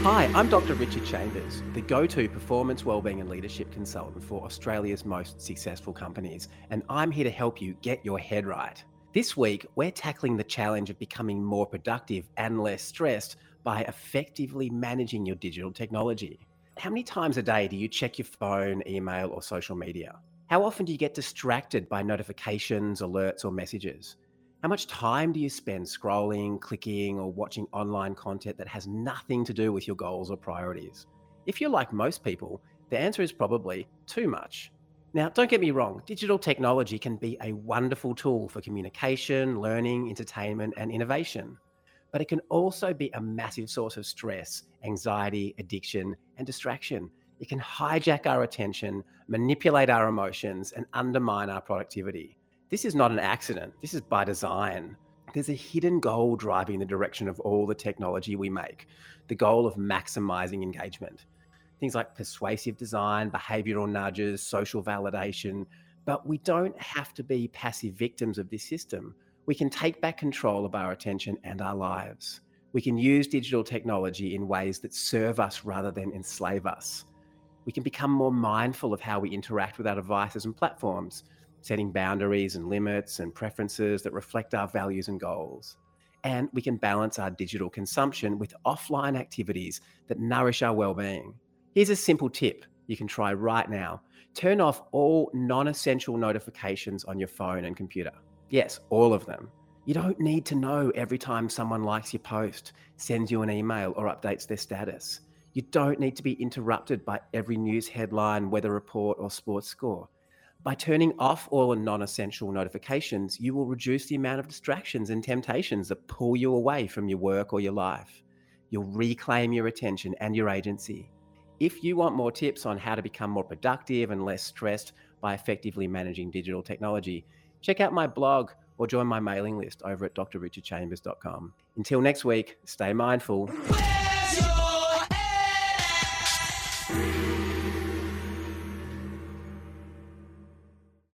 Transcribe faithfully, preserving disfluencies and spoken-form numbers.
Hi, I'm Doctor Richard Chambers, the go-to performance, wellbeing and leadership consultant for Australia's most successful companies, and I'm here to help you get your head right. This week, we're tackling the challenge of becoming more productive and less stressed by effectively managing your digital technology. How many times a day do you check your phone, email, or social media? How often do you get distracted by notifications, alerts, or messages? How much time do you spend scrolling, clicking, or watching online content that has nothing to do with your goals or priorities? If you're like most people, the answer is probably too much. Now, don't get me wrong, digital technology can be a wonderful tool for communication, learning, entertainment, and innovation. But it can also be a massive source of stress, anxiety, addiction, and distraction. It can hijack our attention, manipulate our emotions, and undermine our productivity. This is not an accident. This is by design. There's a hidden goal driving the direction of all the technology we make, the goal of maximizing engagement. Things like persuasive design, behavioral nudges, social validation. But we don't have to be passive victims of this system. We can take back control of our attention and our lives. We can use digital technology in ways that serve us rather than enslave us. We can become more mindful of how we interact with our devices and platforms, setting boundaries and limits and preferences that reflect our values and goals. And we can balance our digital consumption with offline activities that nourish our well-being. Here's a simple tip you can try right now. Turn off all non-essential notifications on your phone and computer. Yes, all of them. You don't need to know every time someone likes your post, sends you an email, or updates their status. You don't need to be interrupted by every news headline, weather report, or sports score. By turning off all the non-essential notifications, you will reduce the amount of distractions and temptations that pull you away from your work or your life. You'll reclaim your attention and your agency. If you want more tips on how to become more productive and less stressed by effectively managing digital technology, check out my blog or join my mailing list over at d r richard chambers dot com. Until next week, stay mindful.